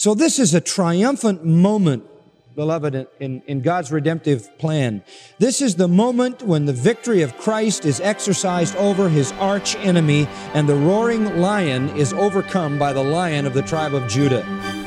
So this is a triumphant moment, beloved, in God's redemptive plan. This is the moment when the victory of Christ is exercised over his arch enemy, and the roaring lion is overcome by the Lion of the tribe of Judah.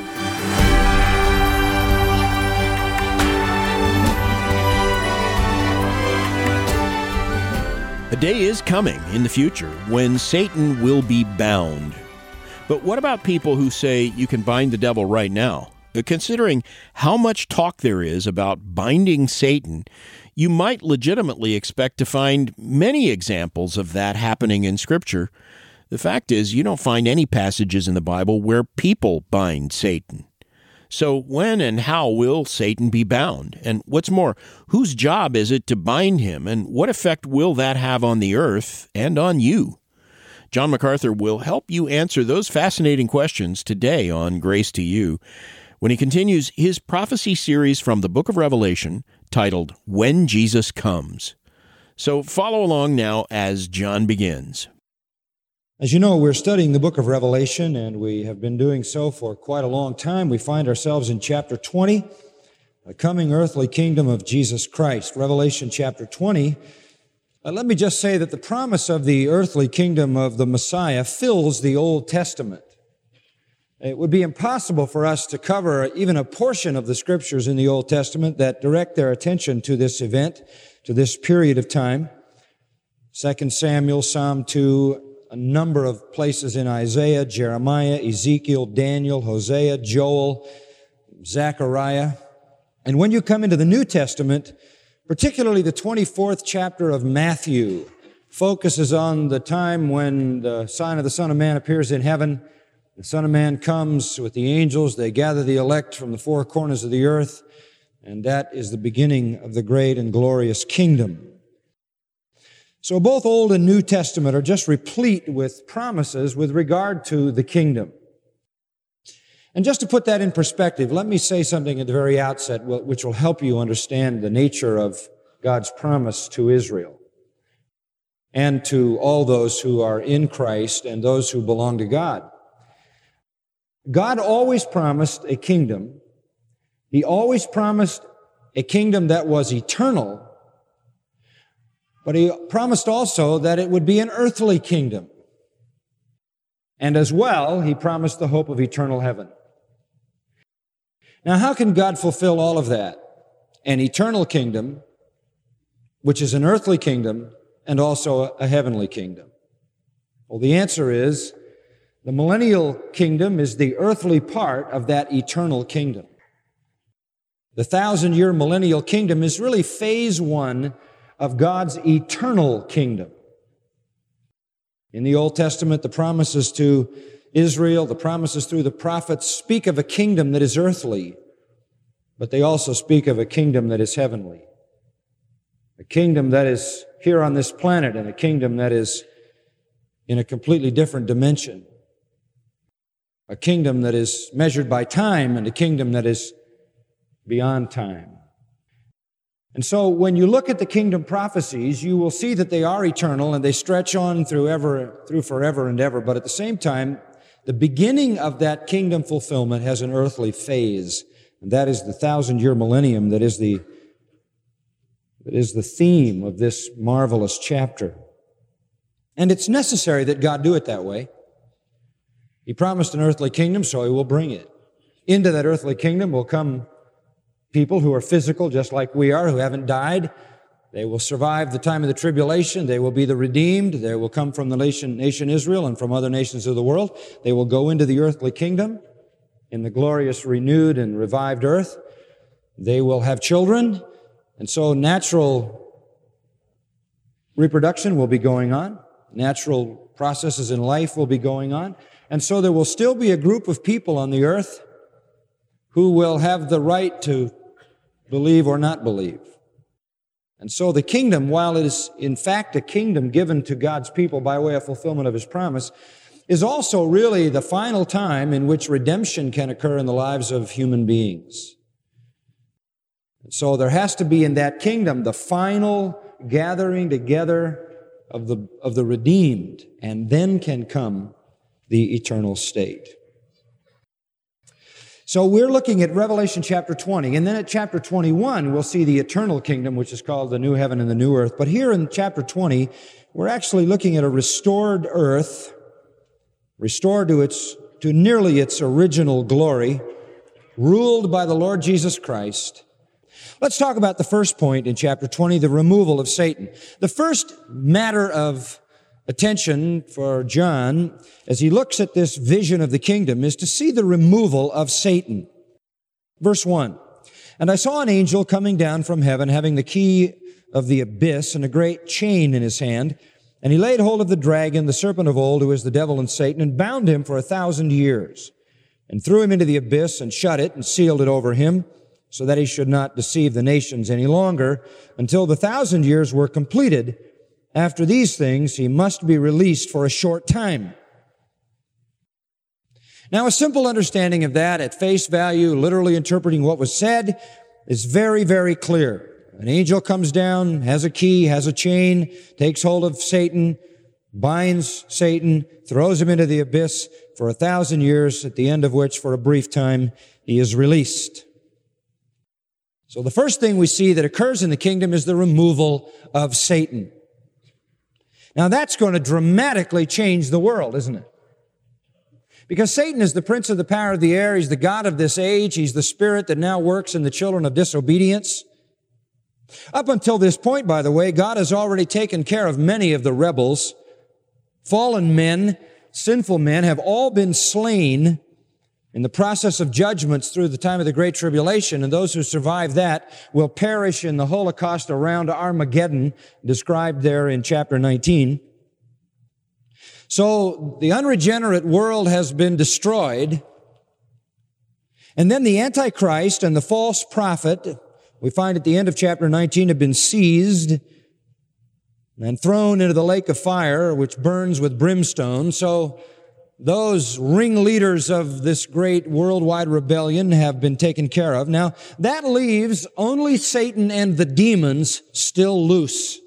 A day is coming in the future when Satan will be bound. But what about people who say you can bind the devil right now? Considering how much talk there is about binding Satan, you might legitimately expect to find many examples of that happening in Scripture. The fact is, you don't find any passages in the Bible where people bind Satan. So when and how will Satan be bound? And what's more, whose job is it to bind him? And what effect will that have on the earth and on you? John MacArthur will help you answer those fascinating questions today on Grace to You when he continues his prophecy series from the book of Revelation titled When Jesus Comes. So follow along now as John begins. As you know, we're studying the book of Revelation, and we have been doing so for quite a long time. We find ourselves in chapter 20, the coming earthly kingdom of Jesus Christ. Revelation chapter 20. Let me just say that the promise of the earthly kingdom of the Messiah fills the Old Testament. It would be impossible for us to cover even a portion of the scriptures in the Old Testament that direct their attention to this event, to this period of time. 2 Samuel, Psalm 2, a number of places in Isaiah, Jeremiah, Ezekiel, Daniel, Hosea, Joel, Zechariah. And when you come into the New Testament, particularly the 24th chapter of Matthew focuses on the time when the sign of the Son of Man appears in heaven. The Son of Man comes with the angels. They gather the elect from the four corners of the earth, and that is the beginning of the great and glorious kingdom. So both Old and New Testament are just replete with promises with regard to the kingdom. And just to put that in perspective, let me say something at the very outset which will help you understand the nature of God's promise to Israel and to all those who are in Christ and those who belong to God. God always promised a kingdom. He always promised a kingdom that was eternal, but he promised also that it would be an earthly kingdom. And as well, he promised the hope of eternal heaven. Now, how can God fulfill all of that? An eternal kingdom, which is an earthly kingdom, and also a heavenly kingdom? Well, the answer is the millennial kingdom is the earthly part of that eternal kingdom. The 1,000-year millennial kingdom is really phase one of God's eternal kingdom. In the Old Testament, the promises to Israel, the promises through the prophets speak of a kingdom that is earthly, but they also speak of a kingdom that is heavenly. A kingdom that is here on this planet and a kingdom that is in a completely different dimension. A kingdom that is measured by time and a kingdom that is beyond time. And so when you look at the kingdom prophecies, you will see that they are eternal and they stretch on through forever and ever. But at the same time, the beginning of that kingdom fulfillment has an earthly phase, and that is the 1,000-year millennium that is the theme of this marvelous chapter. And it's necessary that God do it that way. He promised an earthly kingdom, so he will bring it. Into that earthly kingdom will come people who are physical, just like we are, who haven't died. They will survive the time of the tribulation. They will be the redeemed. They will come from the nation Israel and from other nations of the world. They will go into the earthly kingdom in the glorious, renewed, and revived earth. They will have children, and so natural reproduction will be going on. Natural processes in life will be going on. And so there will still be a group of people on the earth who will have the right to believe or not believe. And so the kingdom, while it is in fact a kingdom given to God's people by way of fulfillment of his promise, is also really the final time in which redemption can occur in the lives of human beings. And so there has to be in that kingdom the final gathering together of the redeemed, and then can come the eternal state. So we're looking at Revelation chapter 20, and then at chapter 21, we'll see the eternal kingdom, which is called the new heaven and the new earth. But here in chapter 20, we're actually looking at a restored earth, restored to nearly its original glory, ruled by the Lord Jesus Christ. Let's talk about the first point in chapter 20, the removal of Satan. The first matter of attention for John as he looks at this vision of the kingdom is to see the removal of Satan. Verse 1, "And I saw an angel coming down from heaven, having the key of the abyss and a great chain in his hand. And he laid hold of the dragon, the serpent of old, who is the devil and Satan, and bound him for 1,000 years, and threw him into the abyss and shut it and sealed it over him, so that he should not deceive the nations any longer, until the 1,000 years were completed. After these things, he must be released for a short time." Now, a simple understanding of that at face value, literally interpreting what was said, is very, very clear. An angel comes down, has a key, has a chain, takes hold of Satan, binds Satan, throws him into the abyss for 1,000 years, at the end of which, for a brief time, he is released. So the first thing we see that occurs in the kingdom is the removal of Satan. Now that's going to dramatically change the world, isn't it? Because Satan is the prince of the power of the air. He's the god of this age. He's the spirit that now works in the children of disobedience. Up until this point, by the way, God has already taken care of many of the rebels. Fallen men, sinful men have all been slain in the process of judgments through the time of the Great Tribulation, and those who survive that will perish in the Holocaust around Armageddon, described there in chapter 19. So the unregenerate world has been destroyed, and then the Antichrist and the false prophet, we find at the end of chapter 19, have been seized and thrown into the lake of fire, which burns with brimstone. So those ringleaders of this great worldwide rebellion have been taken care of. Now, that leaves only Satan and the demons still loose.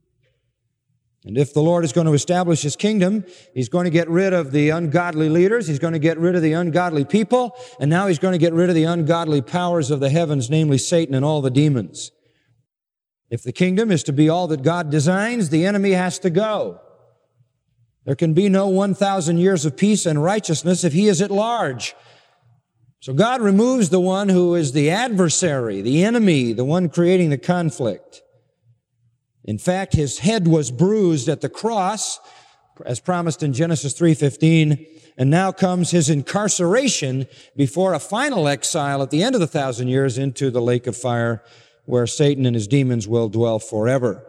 And if the Lord is going to establish His kingdom, He's going to get rid of the ungodly leaders, He's going to get rid of the ungodly people, and now He's going to get rid of the ungodly powers of the heavens, namely Satan and all the demons. If the kingdom is to be all that God designs, the enemy has to go. There can be no 1,000 years of peace and righteousness if he is at large. So God removes the one who is the adversary, the enemy, the one creating the conflict. In fact, his head was bruised at the cross, as promised in Genesis 3:15, and now comes his incarceration before a final exile at the end of the 1,000 years into the lake of fire, where Satan and his demons will dwell forever.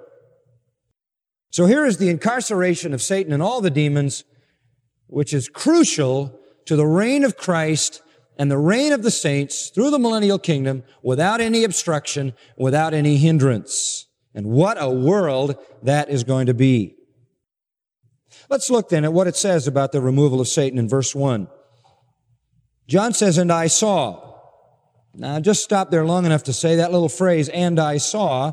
So here is the incarceration of Satan and all the demons, which is crucial to the reign of Christ and the reign of the saints through the millennial kingdom without any obstruction, without any hindrance. And what a world that is going to be. Let's look then at what it says about the removal of Satan in verse 1. John says, "And I saw." Now just stop there long enough to say that little phrase, "and I saw,"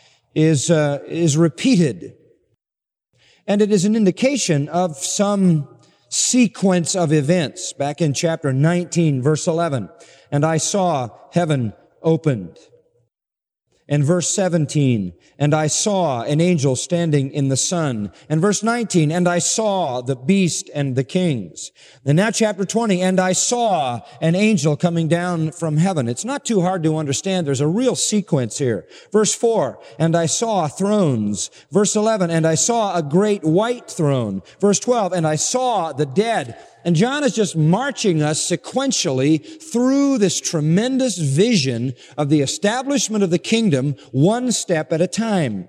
is repeated. And it is an indication of some sequence of events. Back in chapter 19, verse 11, "And I saw heaven opened." And verse 17, "And I saw an angel standing in the sun." And verse 19, "And I saw the beast and the kings." And now chapter 20, "And I saw an angel coming down from heaven." It's not too hard to understand. There's a real sequence here. Verse 4, "And I saw thrones." Verse 11, "And I saw a great white throne." Verse 12, "And I saw the dead." And John is just marching us sequentially through this tremendous vision of the establishment of the kingdom, one step at a time.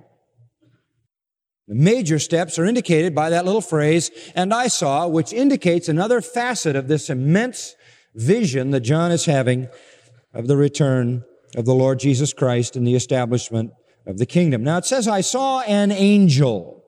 The major steps are indicated by that little phrase, "and I saw," which indicates another facet of this immense vision that John is having of the return of the Lord Jesus Christ and the establishment of the kingdom. Now it says, "I saw an angel."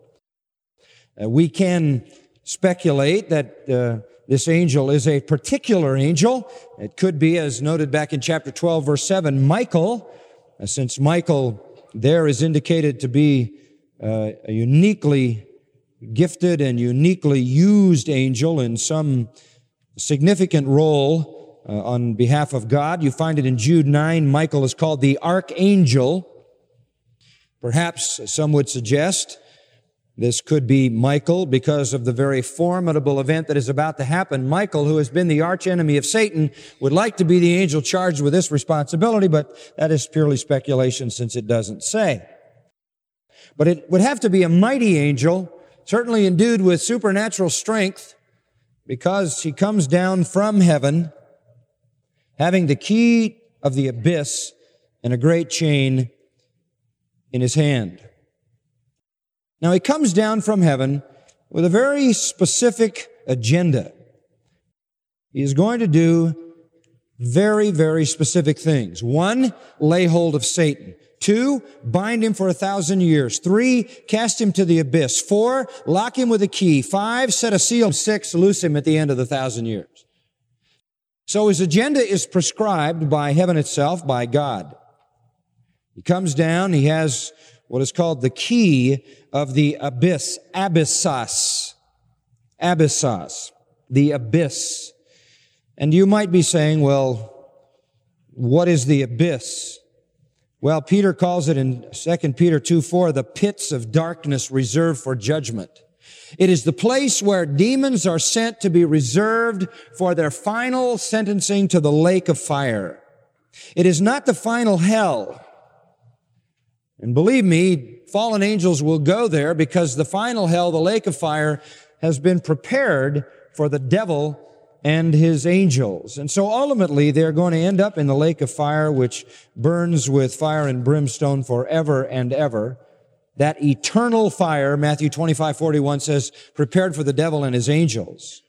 We can speculate that this angel is a particular angel. It could be, as noted back in chapter 12, verse 7, Michael, since Michael there is indicated to be a uniquely gifted and uniquely used angel in some significant role on behalf of God. You find it in Jude 9. Michael is called the archangel. Perhaps some would suggest this could be Michael because of the very formidable event that is about to happen. Michael, who has been the archenemy of Satan, would like to be the angel charged with this responsibility, but that is purely speculation since it doesn't say. But it would have to be a mighty angel, certainly endued with supernatural strength, because he comes down from heaven, having the key of the abyss and a great chain in his hand. Now, he comes down from heaven with a very specific agenda. He is going to do very, very specific things. 1, lay hold of Satan. 2, bind him for 1,000 years. 3, cast him to the abyss. 4, lock him with a key. 5, set a seal. 6, loose him at the end of the 1,000 years. So his agenda is prescribed by heaven itself, by God. He comes down, he has what is called the key of the abyss, abyssos, the abyss. And you might be saying, well, what is the abyss? Well, Peter calls it in 2 Peter 2:4, the pits of darkness reserved for judgment. It is the place where demons are sent to be reserved for their final sentencing to the lake of fire. It is not the final hell. And believe me, fallen angels will go there because the final hell, the lake of fire, has been prepared for the devil and his angels. And so ultimately, they're going to end up in the lake of fire, which burns with fire and brimstone forever and ever. That eternal fire, Matthew 25:41 says, prepared for the devil and his angels.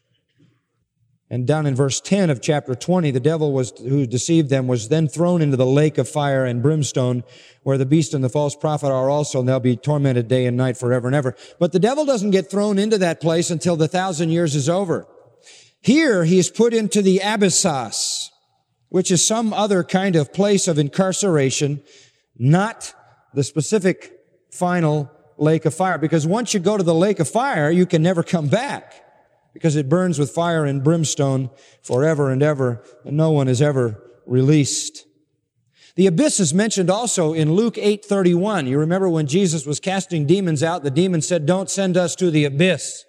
And down in verse 10 of chapter 20, the devil who deceived them was then thrown into the lake of fire and brimstone, where the beast and the false prophet are also, and they'll be tormented day and night forever and ever. But the devil doesn't get thrown into that place until the 1,000 years is over. Here, he is put into the abyssos, which is some other kind of place of incarceration, not the specific final lake of fire. Because once you go to the lake of fire, you can never come back, because it burns with fire and brimstone forever and ever, and no one is ever released. The abyss is mentioned also in Luke 8:31. You remember when Jesus was casting demons out, the demons said, "Don't send us to the abyss."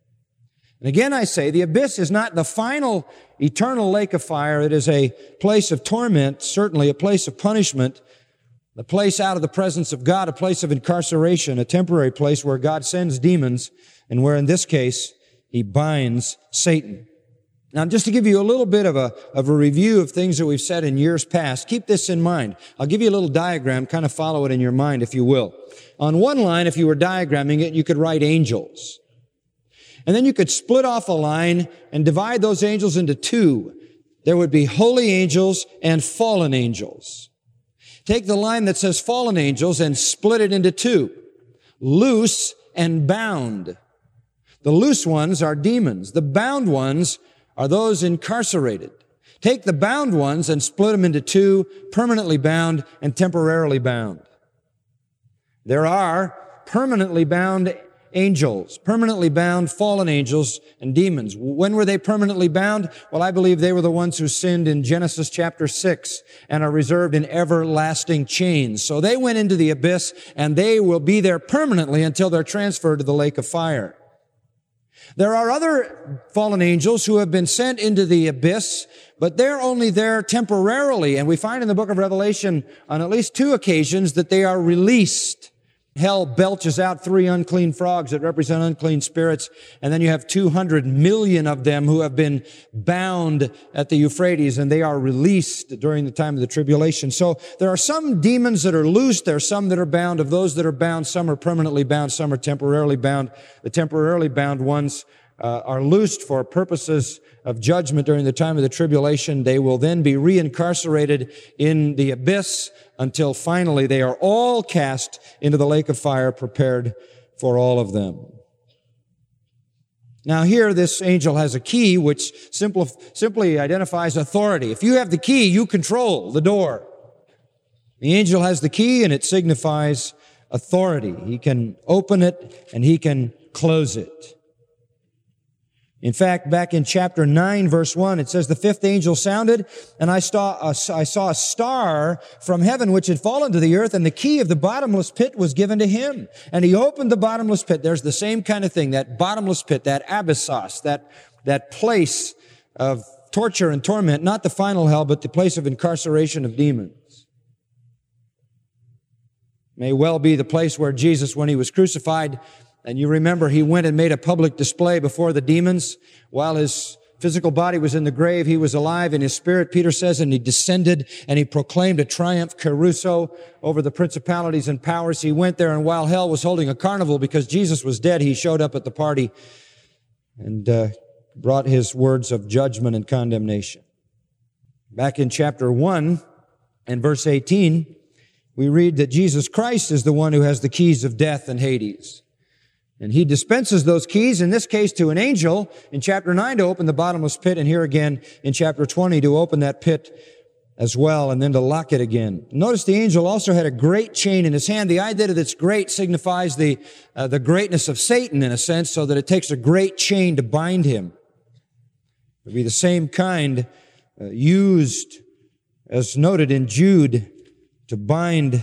And again I say, the abyss is not the final eternal lake of fire. It is a place of torment, certainly a place of punishment, a place out of the presence of God, a place of incarceration, a temporary place where God sends demons, and where in this case, he binds Satan. Now, just to give you a little bit of a review of things that we've said in years past, keep this in mind. I'll give you a little diagram, kind of follow it in your mind, if you will. On one line, if you were diagramming it, you could write angels. And then you could split off a line and divide those angels into 2. There would be holy angels and fallen angels. Take the line that says fallen angels and split it into 2. Loose and bound. The loose ones are demons. The bound ones are those incarcerated. Take the bound ones and split them into 2, permanently bound and temporarily bound. There are permanently bound angels, permanently bound fallen angels and demons. When were they permanently bound? Well, I believe they were the ones who sinned in Genesis chapter 6 and are reserved in everlasting chains. So they went into the abyss, and they will be there permanently until they're transferred to the lake of fire. There are other fallen angels who have been sent into the abyss, but they're only there temporarily. And we find in the book of Revelation on at least 2 occasions that they are released. Hell belches out 3 unclean frogs that represent unclean spirits, and then you have 200 million of them who have been bound at the Euphrates, and they are released during the time of the tribulation. So there are some demons that are loose, there are some that are bound. Of those that are bound, some are permanently bound, some are temporarily bound. The temporarily bound ones are loosed for purposes of judgment during the time of the tribulation. They will then be reincarcerated in the abyss until finally they are all cast into the lake of fire prepared for all of them. Now here, this angel has a key which simply identifies authority. If you have the key, you control the door. The angel has the key, and it signifies authority. He can open it and he can close it. In fact, back in chapter 9, verse 1, it says, the fifth angel sounded, and I saw a star from heaven which had fallen to the earth, and the key of the bottomless pit was given to him. And he opened the bottomless pit. There's the same kind of thing, that bottomless pit, that abyssos, that place of torture and torment, not the final hell, but the place of incarceration of demons. May well be the place where Jesus, when he was crucified, and you remember he went and made a public display before the demons. While his physical body was in the grave, he was alive in his spirit, Peter says, and he descended and he proclaimed a triumph caruso over the principalities and powers. He went there, and while hell was holding a carnival because Jesus was dead, he showed up at the party and brought his words of judgment and condemnation. Back in chapter 1 and verse 18, we read that Jesus Christ is the one who has the keys of death and Hades. And he dispenses those keys, in this case to an angel, in chapter 9 to open the bottomless pit, and here again in chapter 20 to open that pit as well, and then to lock it again. Notice the angel also had a great chain in his hand. The idea that it's great signifies the greatness of Satan, in a sense, so that it takes a great chain to bind him. It would be the same kind used, as noted in Jude, to bind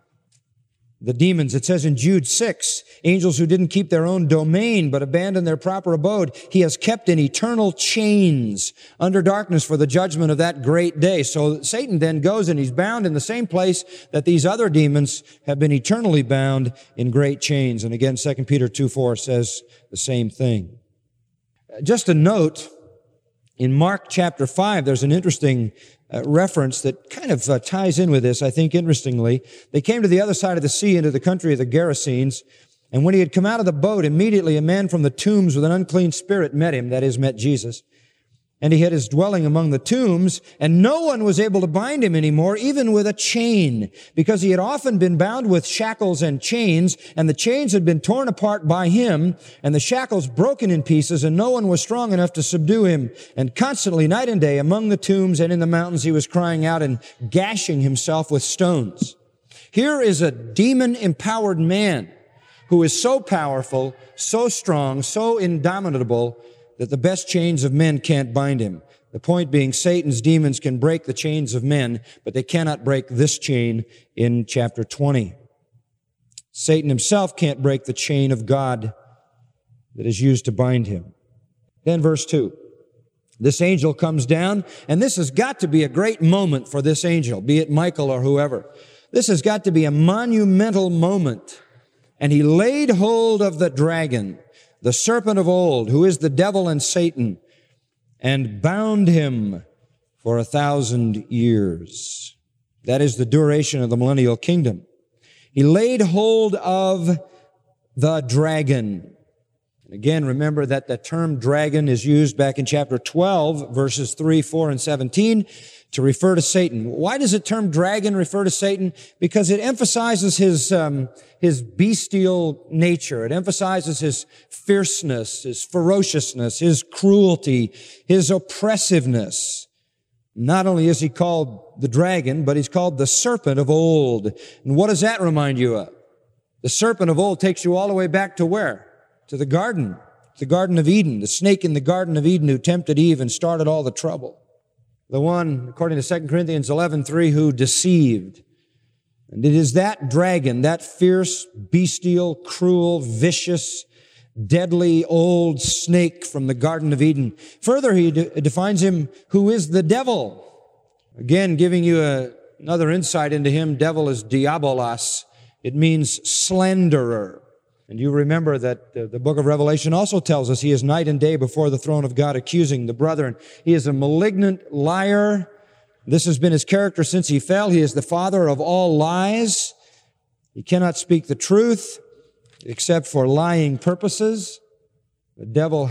the demons. It says in Jude 6, angels who didn't keep their own domain but abandoned their proper abode, he has kept in eternal chains under darkness for the judgment of that great day. So Satan then goes and he's bound in the same place that these other demons have been eternally bound in great chains. And again, 2 Peter 2:4 says the same thing. Just a note, in Mark chapter 5, there's an interesting reference that kind of ties in with this, I think, interestingly. They came to the other side of the sea into the country of the Gerasenes, and when he had come out of the boat, immediately a man from the tombs with an unclean spirit met him, that is, met Jesus. And he had his dwelling among the tombs, and no one was able to bind him anymore, even with a chain, because he had often been bound with shackles and chains, and the chains had been torn apart by him, and the shackles broken in pieces, and no one was strong enough to subdue him. And constantly, night and day, among the tombs and in the mountains, he was crying out and gashing himself with stones. Here is a demon-empowered man who is so powerful, so strong, so indomitable, that the best chains of men can't bind him. The point being, Satan's demons can break the chains of men, but they cannot break this chain in chapter 20. Satan himself can't break the chain of God that is used to bind him. Then verse 2. This angel comes down, and this has got to be a great moment for this angel, be it Michael or whoever. This has got to be a monumental moment. And he laid hold of the dragon, the serpent of old, who is the devil and Satan, and bound him for 1,000 years. That is the duration of the millennial kingdom. He laid hold of the dragon. And again, remember that the term dragon is used back in chapter 12, verses 3, 4, and 17, to refer to Satan. Why does the term dragon refer to Satan? Because it emphasizes his bestial nature. It emphasizes his fierceness, his ferociousness, his cruelty, his oppressiveness. Not only is he called the dragon, but he's called the serpent of old. And what does that remind you of? The serpent of old takes you all the way back to where? To the Garden of Eden, the snake in the Garden of Eden who tempted Eve and started all the trouble. The one, according to 2 Corinthians 11:3, who deceived. And it is that dragon, that fierce, bestial, cruel, vicious, deadly old snake from the Garden of Eden. Further, he defines him who is the devil. Again, giving you another insight into him, devil is diabolos. It means slanderer. And you remember that the book of Revelation also tells us he is night and day before the throne of God, accusing the brethren. He is a malignant liar. This has been his character since he fell. He is the father of all lies. He cannot speak the truth except for lying purposes. The devil,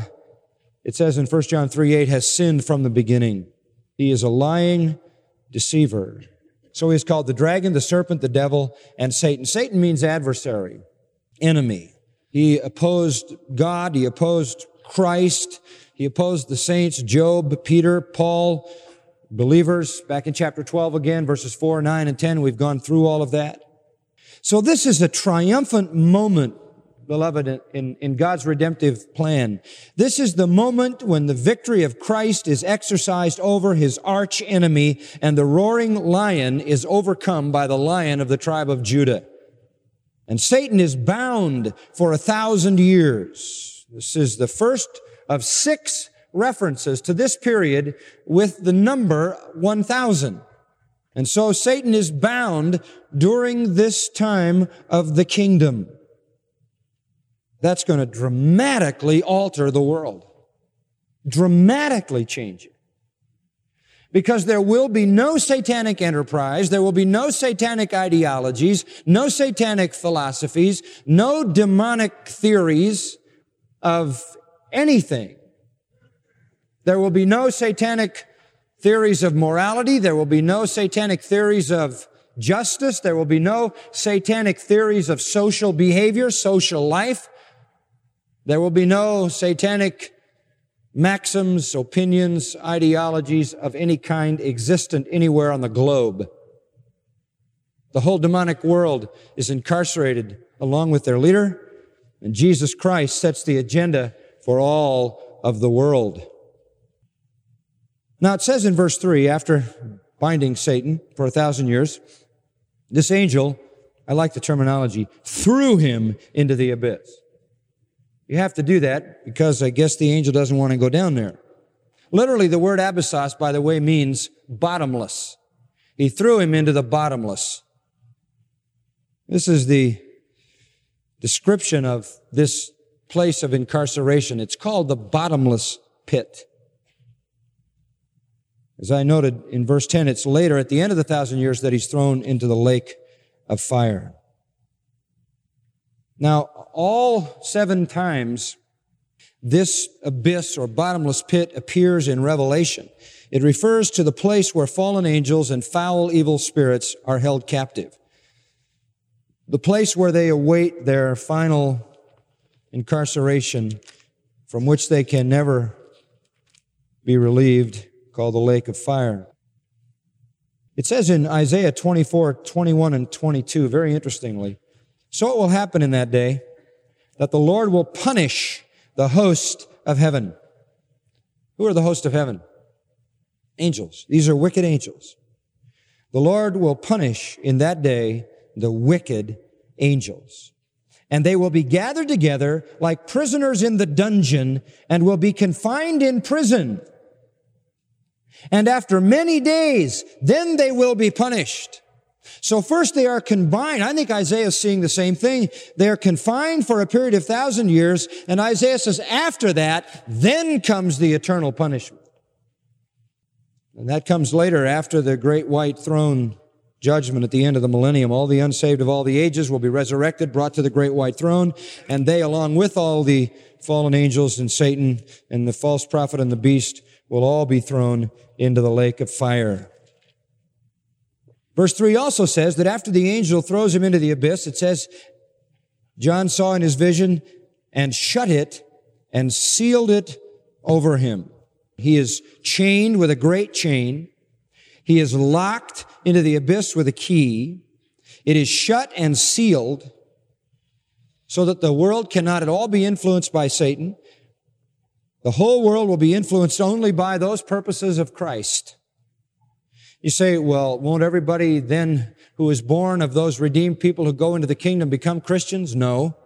it says in 1 John 3:8, has sinned from the beginning. He is a lying deceiver. So he is called the dragon, the serpent, the devil, and Satan. Satan means adversary. Enemy. He opposed God. He opposed Christ. He opposed the saints, Job, Peter, Paul, believers. Back in chapter 12 again, verses 4, 9, and 10, we've gone through all of that. So this is a triumphant moment beloved, in God's redemptive plan. This is the moment when the victory of Christ is exercised over his arch enemy, and the roaring lion is overcome by the Lion of the tribe of Judah. And Satan is bound for 1,000 years. This is the first of 6 references to this period with the number 1,000. And so Satan is bound during this time of the kingdom. That's going to dramatically alter the world. Dramatically change it. Because there will be no satanic enterprise, there will be no satanic ideologies, no satanic philosophies, no demonic theories of anything. There will be no satanic theories of morality. There will be no satanic theories of justice. There will be no satanic theories of social behavior, social life. There will be no satanic maxims, opinions, ideologies of any kind existent anywhere on the globe. The whole demonic world is incarcerated along with their leader, and Jesus Christ sets the agenda for all of the world. Now it says in verse 3, after binding Satan for 1,000 years, this angel, I like the terminology, threw him into the abyss. You have to do that because I guess the angel doesn't want to go down there. Literally, the word abyssos, by the way, means bottomless. He threw him into the bottomless. This is the description of this place of incarceration. It's called the bottomless pit. As I noted in verse 10, it's later at the end of the 1,000 years that he's thrown into the lake of fire. Now, all 7 times this abyss or bottomless pit appears in Revelation, it refers to the place where fallen angels and foul evil spirits are held captive. The place where they await their final incarceration from which they can never be relieved, called the lake of fire. It says in Isaiah 24:21 and 22, very interestingly, so it will happen in that day that the Lord will punish the host of heaven. Who are the host of heaven? Angels. These are wicked angels. The Lord will punish in that day the wicked angels. And they will be gathered together like prisoners in the dungeon and will be confined in prison. And after many days, then they will be punished. So first they are combined. I think Isaiah is seeing the same thing. They are confined for a period of 1,000 years, and Isaiah says after that, then comes the eternal punishment. And that comes later after the great white throne judgment at the end of the millennium. All the unsaved of all the ages will be resurrected, brought to the great white throne, and they, along with all the fallen angels and Satan and the false prophet and the beast, will all be thrown into the lake of fire. Verse 3 also says that after the angel throws him into the abyss, it says, John saw in his vision and shut it and sealed it over him. He is chained with a great chain. He is locked into the abyss with a key. It is shut and sealed so that the world cannot at all be influenced by Satan. The whole world will be influenced only by those purposes of Christ. You say, well, won't everybody then who is born of those redeemed people who go into the kingdom become Christians? No.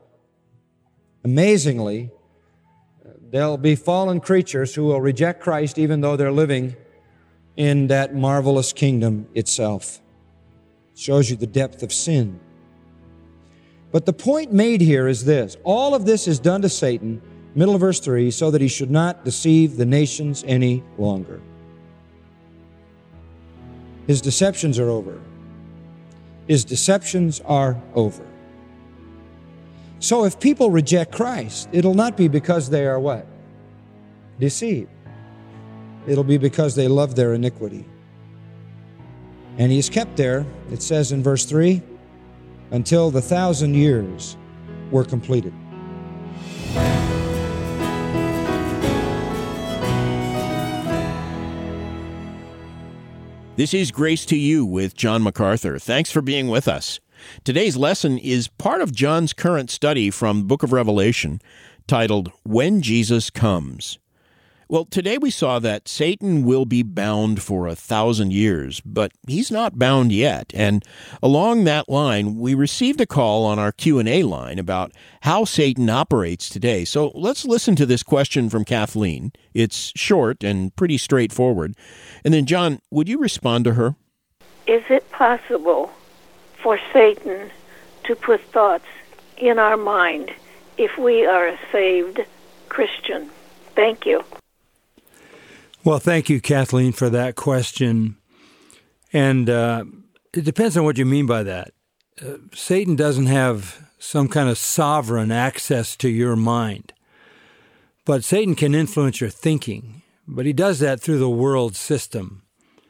Amazingly, there'll be fallen creatures who will reject Christ even though they're living in that marvelous kingdom itself. It shows you the depth of sin. But the point made here is this. All of this is done to Satan, middle of verse 3, so that he should not deceive the nations any longer. His deceptions are over. His deceptions are over. So if people reject Christ, it'll not be because they are what? Deceived. It'll be because they love their iniquity. And he is kept there, it says in verse 3, until the 1,000 years were completed. This is Grace to You with John MacArthur. Thanks for being with us. Today's lesson is part of John's current study from the book of Revelation, titled, When Jesus Comes. Well, today we saw that Satan will be bound for 1,000 years, but he's not bound yet. And along that line, we received a call on our Q&A line about how Satan operates today. So let's listen to this question from Kathleen. It's short and pretty straightforward. And then, John, would you respond to her? Is it possible for Satan to put thoughts in our mind if we are a saved Christian? Thank you. Well, thank you, Kathleen, for that question. And it depends on what you mean by that. Satan doesn't have some kind of sovereign access to your mind. But Satan can influence your thinking. But he does that through the world system.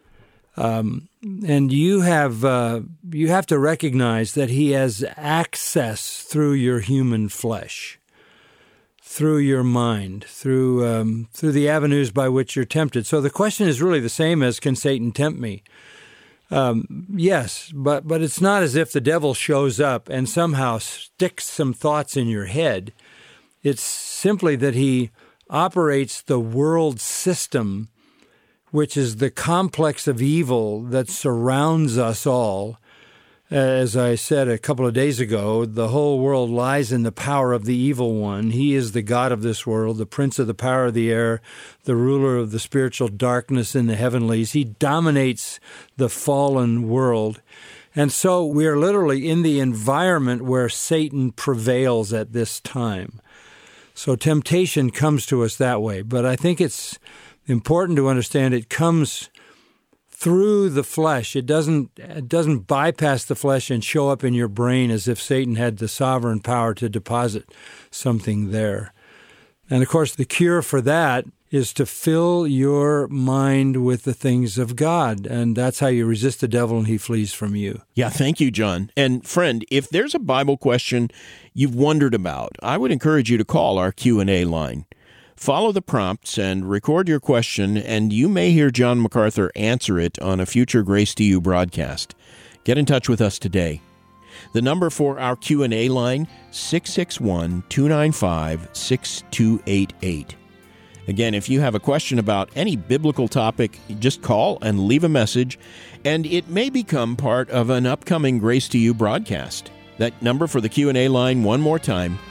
And you have to recognize that he has access through your human flesh, through your mind, through the avenues by which you're tempted. So the question is really the same as, can Satan tempt me? Yes, but it's not as if the devil shows up and somehow sticks some thoughts in your head. It's simply that he operates the world system, which is the complex of evil that surrounds us all. As I said a couple of days ago, the whole world lies in the power of the evil one. He is the God of this world, the prince of the power of the air, the ruler of the spiritual darkness in the heavenlies. He dominates the fallen world. And so we are literally in the environment where Satan prevails at this time. So temptation comes to us that way. But I think it's important to understand it comes through the flesh. It doesn't bypass the flesh and show up in your brain as if Satan had the sovereign power to deposit something there. And of course, the cure for that is to fill your mind with the things of God. And that's how you resist the devil and he flees from you. Yeah, thank you, John. And friend, if there's a Bible question you've wondered about, I would encourage you to call our Q&A line. Follow the prompts and record your question, and you may hear John MacArthur answer it on a future Grace to You broadcast. Get in touch with us today. The number for our Q&A line, 661-295-6288. Again, if you have a question about any biblical topic, just call and leave a message, and it may become part of an upcoming Grace to You broadcast. That number for the Q&A line, one more time,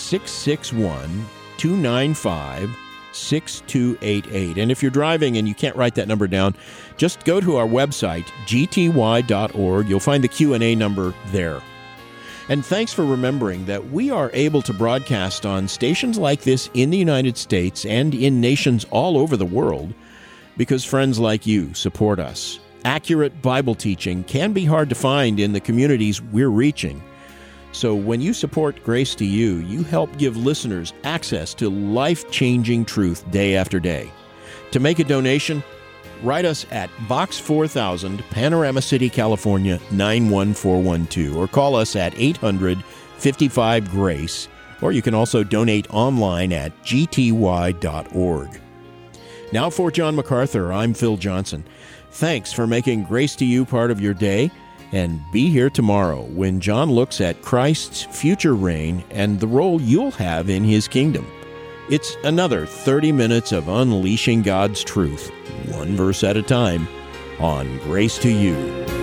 661-295-6288. And if you're driving and you can't write that number down, just go to our website, gty.org. You'll find the Q&A number there. And thanks for remembering that we are able to broadcast on stations like this in the United States and in nations all over the world because friends like you support us. Accurate Bible teaching can be hard to find in the communities we're reaching. So when you support Grace to You, you help give listeners access to life-changing truth day after day. To make a donation, write us at Box 4000, Panorama City, California, 91412, or call us at 800-55-GRACE, or you can also donate online at gty.org. Now for John MacArthur, I'm Phil Johnson. Thanks for making Grace to You part of your day, and be here tomorrow when John looks at Christ's future reign and the role you'll have in his kingdom. It's another 30 minutes of unleashing God's truth, one verse at a time, on Grace to You.